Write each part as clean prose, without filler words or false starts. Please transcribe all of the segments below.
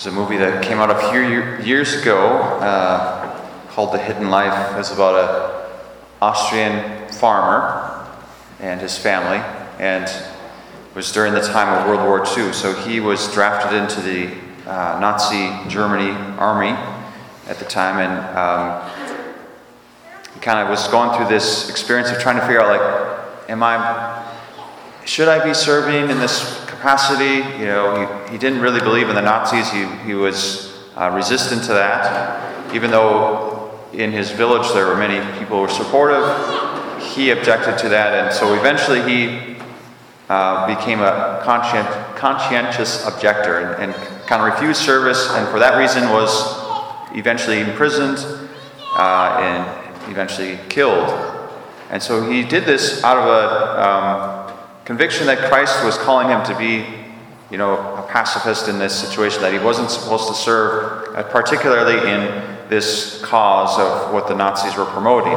There's a movie that came out a few years ago called The Hidden Life. It was about an Austrian farmer and his family, and it was during the time of World War II. So he was drafted into the Nazi Germany army at the time, and he kind of was going through this experience of trying to figure out, should I be serving in this capacity? You know, he didn't really believe in the Nazis. He was resistant to that. Even though in his village there were many people who were supportive, he objected to that. And so eventually he became a conscientious objector and kind of refused service, and for that reason was eventually imprisoned and eventually killed. And so he did this out of a conviction that Christ was calling him to be, a pacifist in this situation, that he wasn't supposed to serve, particularly in this cause of what the Nazis were promoting.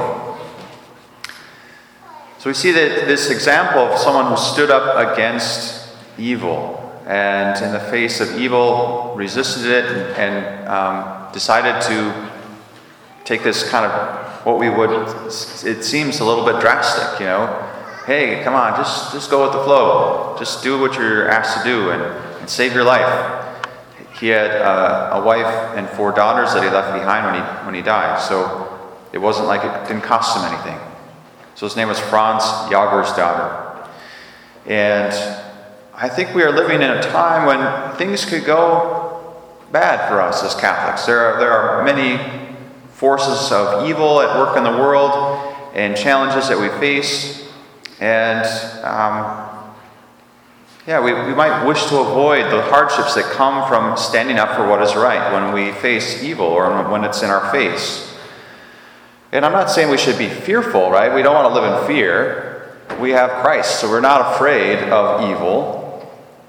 So we see that this example of someone who stood up against evil and in the face of evil resisted it and decided to take this kind of it seems a little bit drastic, Hey, come on, just go with the flow. Just do what you're asked to do and save your life. He had a wife and 4 daughters that he left behind when he died, so it wasn't like it didn't cost him anything. So his name was Franz Jagersdorfer. And I think we are living in a time when things could go bad for us as Catholics. There are many forces of evil at work in the world and challenges that we face. And we might wish to avoid the hardships that come from standing up for what is right when we face evil or when it's in our face. And I'm not saying we should be fearful, right? We don't want to live in fear. We have Christ, so we're not afraid of evil.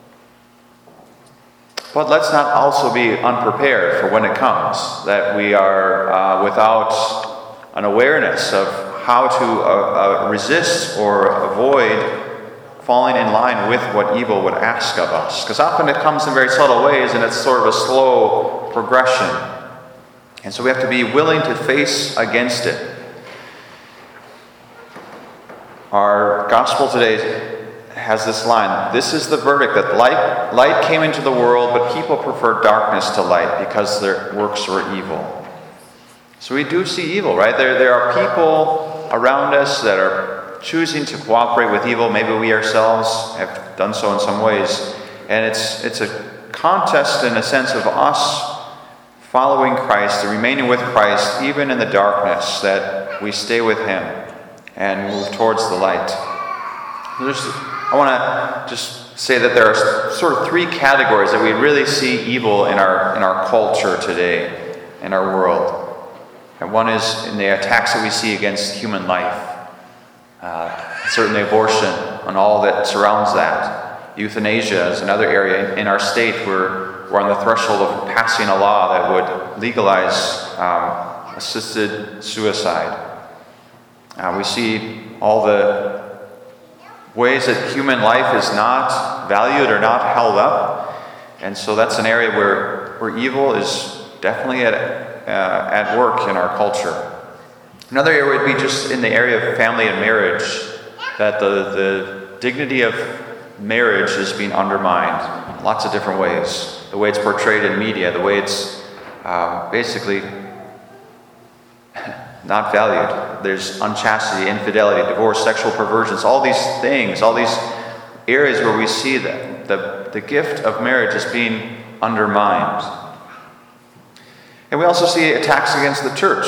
But let's not also be unprepared for when it comes, that we are without an awareness of how to resist or avoid falling in line with what evil would ask of us. Because often it comes in very subtle ways and it's sort of a slow progression. And so we have to be willing to face against it. Our gospel today has this line: "This is the verdict, that light came into the world, but people preferred darkness to light because their works were evil." So we do see evil, right? There are people around us that are choosing to cooperate with evil. Maybe we ourselves have done so in some ways. And it's a contest in a sense of us following Christ and remaining with Christ even in the darkness, that we stay with Him and move towards the light. I want to just say that there are sort of 3 categories that we really see evil in our culture today, in our world. And one is in the attacks that we see against human life. Certainly abortion and all that surrounds that. Euthanasia is another area. In our state, we're on the threshold of passing a law that would legalize assisted suicide. We see all the ways that human life is not valued or not held up. And so that's an area where evil is definitely at work in our culture. Another area would be just in the area of family and marriage, that the dignity of marriage is being undermined in lots of different ways. The way it's portrayed in media, the way it's basically not valued. There's unchastity, infidelity, divorce, sexual perversions, all these things, all these areas where we see that the gift of marriage is being undermined. And we also see attacks against the church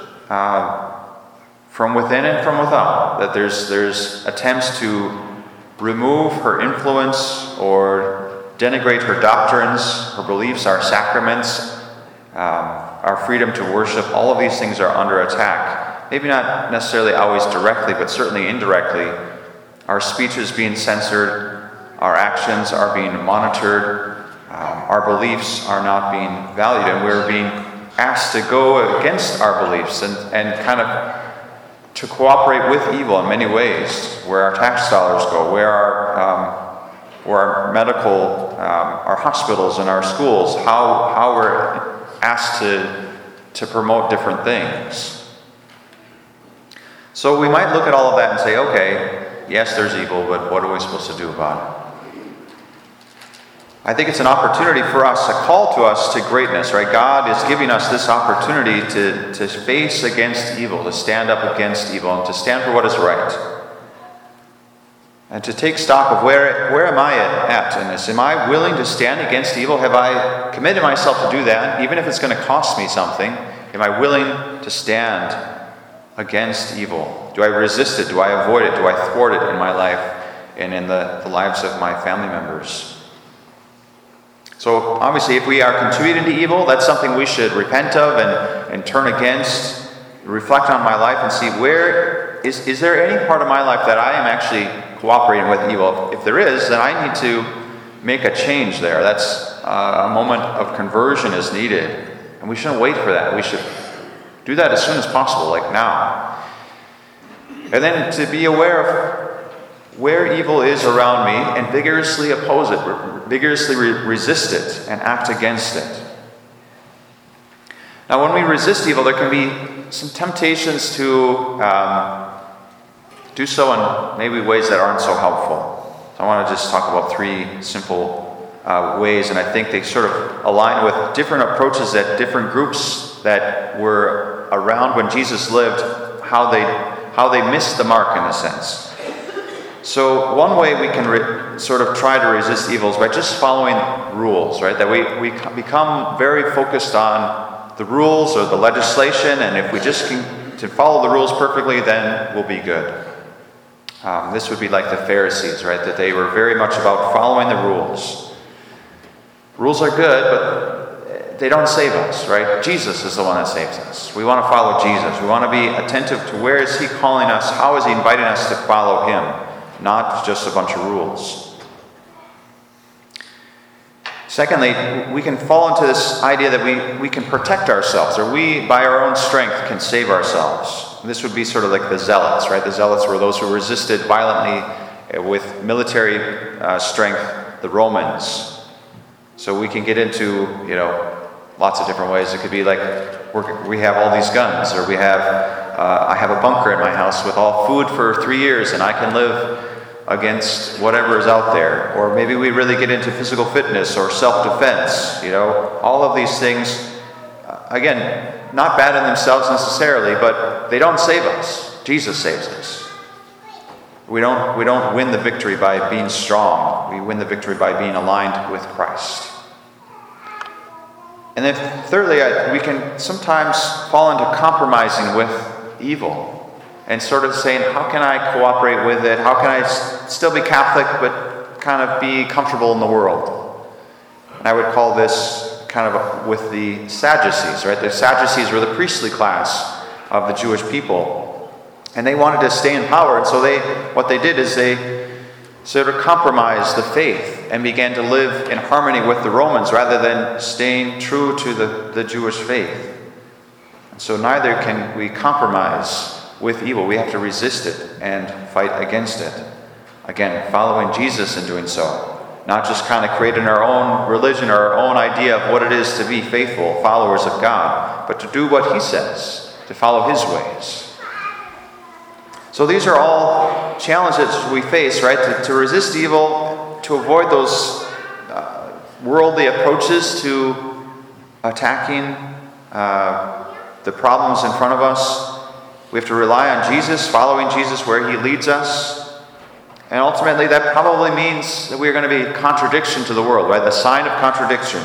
from within and from without. That there's attempts to remove her influence or denigrate her doctrines, her beliefs, our sacraments, our freedom to worship. All of these things are under attack. Maybe not necessarily always directly, but certainly indirectly. Our speech is being censored. Our actions are being monitored. Our beliefs are not being valued, and we're being asked to go against our beliefs and kind of to cooperate with evil in many ways, where our tax dollars go, where our or our medical, our hospitals and our schools, how we're asked to promote different things. So we might look at all of that and say, okay, yes, there's evil, but what are we supposed to do about it? I think it's an opportunity for us, a call to us to greatness, right? God is giving us this opportunity to face against evil, to stand up against evil, and to stand for what is right. And to take stock of where am I at in this? Am I willing to stand against evil? Have I committed myself to do that, even if it's going to cost me something? Am I willing to stand against evil? Do I resist it? Do I avoid it? Do I thwart it in my life and in the lives of my family members? So obviously, if we are contributing to evil, that's something we should repent of and turn against, reflect on my life and see where is there any part of my life that I am actually cooperating with evil? If there is, then I need to make a change there. That's a moment of conversion is needed. And we shouldn't wait for that. We should do that as soon as possible, like now. And then to be aware of where evil is around me and vigorously oppose it, vigorously resist it, and act against it. Now, when we resist evil, there can be some temptations to do so in maybe ways that aren't so helpful. So I want to just talk about three simple ways, and I think they sort of align with different approaches that different groups that were around when Jesus lived, how they missed the mark in a sense. So one way we can sort of try to resist evil is by just following rules, right? That we become very focused on the rules or the legislation, and if we just can to follow the rules perfectly, then we'll be good. This would be like the Pharisees, right? That they were very much about following the rules. Rules are good, but they don't save us, right? Jesus is the one that saves us. We want to follow Jesus. We want to be attentive to where is he calling us, how is he inviting us to follow him, not just a bunch of rules. Secondly, we can fall into this idea that we can protect ourselves, or we, by our own strength, can save ourselves. This would be sort of like the Zealots, right? The Zealots were those who resisted violently with military strength, the Romans. So we can get into, lots of different ways. It could be like we have all these guns, or I have a bunker in my house with all food for 3 years, and I can live against whatever is out there. Or maybe we really get into physical fitness or self-defense. All of these things, again, not bad in themselves necessarily, but they don't save us. Jesus saves us. We don't win the victory by being strong. We win the victory by being aligned with Christ. And then thirdly, we can sometimes fall into compromising with evil and sort of saying, how can I cooperate with it? How can I still be Catholic but kind of be comfortable in the world? And I would call this kind of with the Sadducees, right? The Sadducees were the priestly class of the Jewish people. And they wanted to stay in power. And so what they did is they sort of compromised the faith and began to live in harmony with the Romans rather than staying true to the Jewish faith. And so neither can we compromise with evil. We have to resist it and fight against it. Again, following Jesus in doing so. Not just kind of creating our own religion or our own idea of what it is to be faithful followers of God, but to do what he says, to follow his ways. So these are all challenges we face, right? To resist evil, to avoid those worldly approaches to attacking the problems in front of us. We have to rely on Jesus, following Jesus where he leads us. And ultimately, that probably means that we are going to be contradiction to the world, right? The sign of contradiction.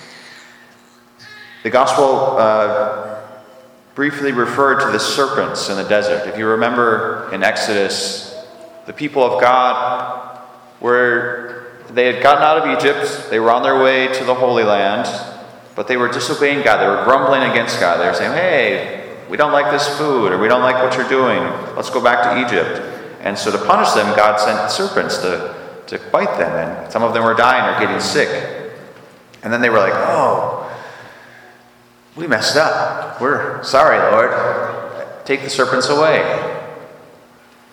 The gospel briefly referred to the serpents in the desert. If you remember in Exodus, the people of God they had gotten out of Egypt, they were on their way to the Holy Land, but they were disobeying God. They were grumbling against God. They were saying, hey, we don't like this food, or we don't like what you're doing. Let's go back to Egypt. And so to punish them, God sent serpents to bite them, and some of them were dying or getting sick. And then they were like, oh, we messed up. We're sorry, Lord. Take the serpents away.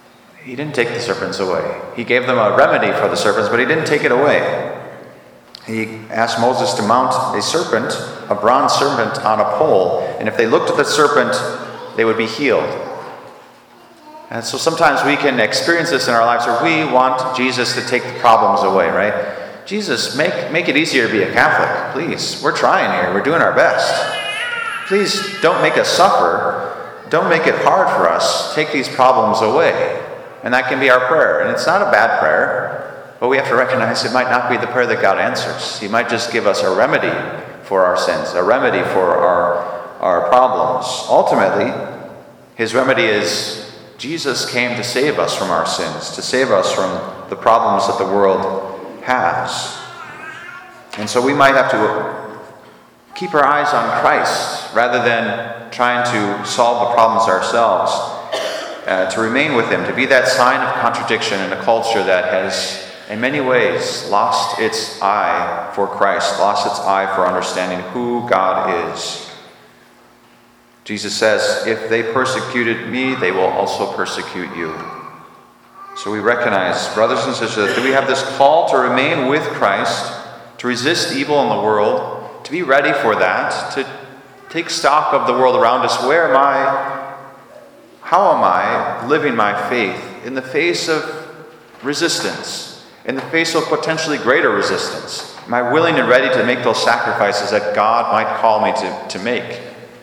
He didn't take the serpents away. He gave them a remedy for the serpents, but he didn't take it away. He asked Moses to mount a serpent, a bronze serpent, on a pole, and if they looked at the serpent, they would be healed. And so sometimes we can experience this in our lives where we want Jesus to take the problems away, right? Jesus, make it easier to be a Catholic, please. We're trying here. We're doing our best. Please don't make us suffer. Don't make it hard for us. Take these problems away. And that can be our prayer. And it's not a bad prayer, but we have to recognize it might not be the prayer that God answers. He might just give us a remedy for our sins, a remedy for our problems. Ultimately, his remedy is Jesus came to save us from our sins, to save us from the problems that the world has. And so we might have to keep our eyes on Christ rather than trying to solve the problems ourselves. To remain with him, to be that sign of contradiction in a culture that has, in many ways, lost its eye for Christ, lost its eye for understanding who God is. Jesus says, if they persecuted me, they will also persecute you. So we recognize, brothers and sisters, that we have this call to remain with Christ, to resist evil in the world, to be ready for that, to take stock of the world around us. Where am I? How am I living my faith in the face of resistance, in the face of potentially greater resistance? Am I willing and ready to make those sacrifices that God might call me to make?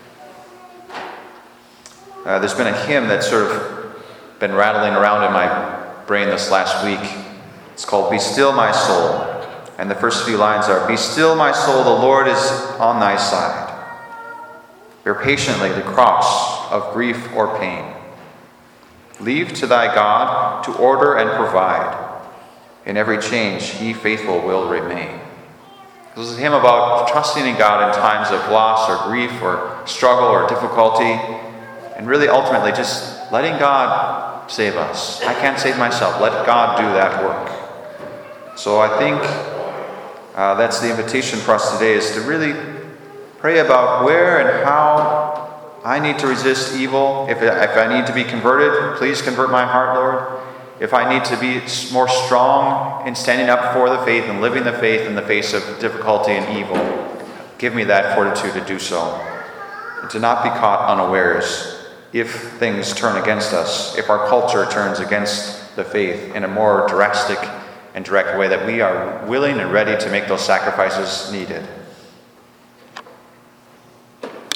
There's been a hymn that's sort of been rattling around in my brain this last week. It's called Be Still My Soul. And the first few lines are, Be still my soul, the Lord is on thy side. Bear patiently the cross of grief or pain. Leave to thy God to order and provide. In every change he faithful will remain. This is a hymn about trusting in God in times of loss or grief or struggle or difficulty, and really ultimately just letting God save us. I can't save myself. Let God do that work. So I think that's the invitation for us today, is to really pray about where and how I need to resist evil. If I need to be converted, please convert my heart, Lord. If I need to be more strong in standing up for the faith and living the faith in the face of difficulty and evil, give me that fortitude to do so. And to not be caught unawares if things turn against us, if our culture turns against the faith in a more drastic and direct way, that we are willing and ready to make those sacrifices needed.